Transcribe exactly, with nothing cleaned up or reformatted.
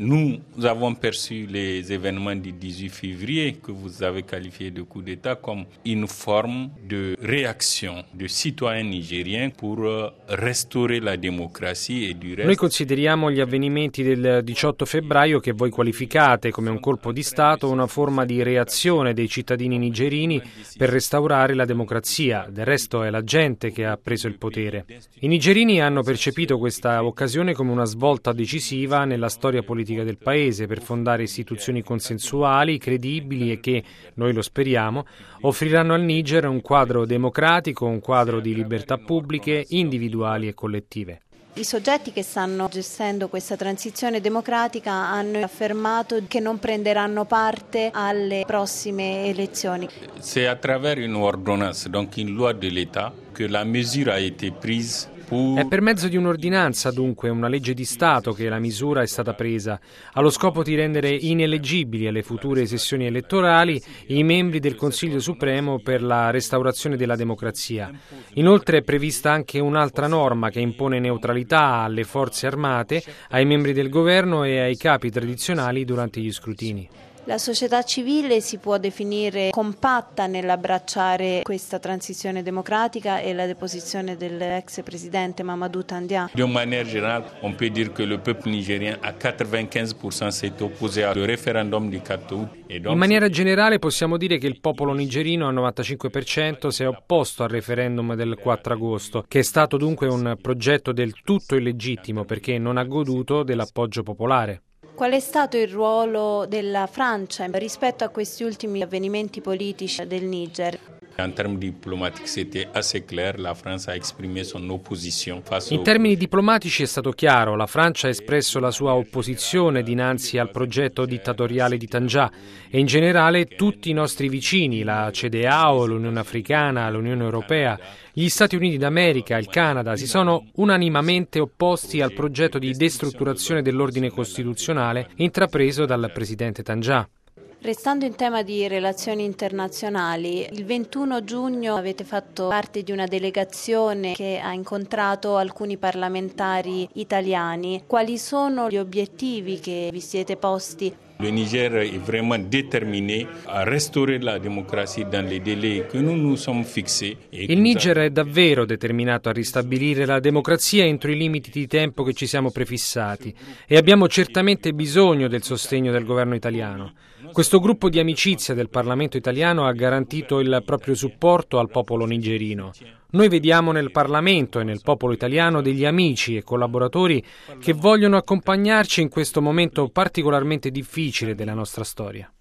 Nous avons perçu les événements du dix-huit février que vous avez qualifié de coup d'État comme une forme de réaction de citoyens nigériens pour restaurer la démocratie e du resto. Noi consideriamo gli avvenimenti del diciotto febbraio che voi qualificate come un colpo di Stato una forma di reazione dei cittadini nigerini per restaurare la democrazia. Del resto è la gente che ha preso il potere. I nigerini hanno percepito questa occasione come una svolta decisiva nella storia politica del paese per fondare istituzioni consensuali, credibili e che, noi lo speriamo, offriranno al Niger un quadro democratico, un quadro di libertà pubbliche, individuali e collettive. I soggetti che stanno gestendo questa transizione democratica hanno affermato che non prenderanno parte alle prossime elezioni. C'est à travers une ordonnance, donc une loi de l'État, que la mesure a été prise. È per mezzo di un'ordinanza, dunque, una legge di Stato che la misura è stata presa, allo scopo di rendere ineleggibili alle future sessioni elettorali i membri del Consiglio Supremo per la restaurazione della democrazia. Inoltre è prevista anche un'altra norma che impone neutralità alle forze armate, ai membri del governo e ai capi tradizionali durante gli scrutini. La società civile si può definire compatta nell'abbracciare questa transizione democratica e la deposizione dell'ex presidente Mamadou Tandia. De manière générale, on peut dire que le peuple nigérien à quatre-vingt-quinze pour cent s'est opposé al référendum du quattro août. In maniera generale possiamo dire che il popolo nigerino al novantacinque per cento si è opposto al referendum del quattro agosto, che è stato dunque un progetto del tutto illegittimo perché non ha goduto dell'appoggio popolare. Qual è stato il ruolo della Francia rispetto a questi ultimi avvenimenti politici del Niger? In termini diplomatici c'était assez clair, la France a exprimé son opposition face In termini diplomatici è stato chiaro, la Francia ha espresso la sua opposizione dinanzi al progetto dittatoriale di Tandja e in generale tutti i nostri vicini, la C D A O, l'Unione Africana, l'Unione Europea, gli Stati Uniti d'America, il Canada, si sono unanimamente opposti al progetto di destrutturazione dell'ordine costituzionale intrapreso dal presidente Tandja. Restando in tema di relazioni internazionali, il ventuno giugno avete fatto parte di una delegazione che ha incontrato alcuni parlamentari italiani. Quali sono gli obiettivi che vi siete posti? Le Niger est vraiment déterminé à restaurer la démocratie dans les délais que nous nous sommes fixés. Il Niger è davvero determinato a ristabilire la democrazia entro i limiti di tempo che ci siamo prefissati e abbiamo certamente bisogno del sostegno del governo italiano. Questo gruppo di amicizia del Parlamento italiano ha garantito il proprio supporto al popolo nigerino. Noi vediamo nel Parlamento e nel popolo italiano degli amici e collaboratori che vogliono accompagnarci in questo momento particolarmente difficile della nostra storia.